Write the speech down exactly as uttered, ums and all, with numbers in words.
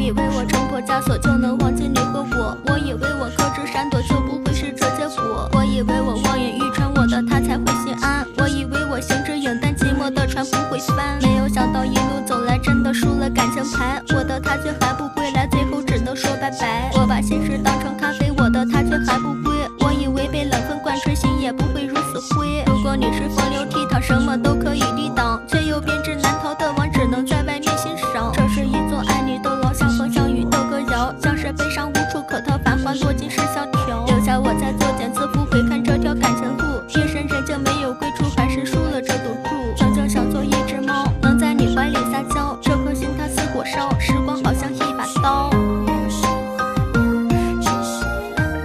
以为我冲破枷锁就能忘记你和我，我以为我克制闪躲就不会是这结果，我以为我望眼欲穿我的他才会心安，我以为我行之影但寂寞的船不会翻，没有想到一路走来真的输了感情牌，我的他却还不归来，最后只能说拜拜。我把心事当成咖啡，我的他却还不会，我以为被冷风贯穿心也不会如此灰，如果你是风流倜傥什么都可以抵挡，却又变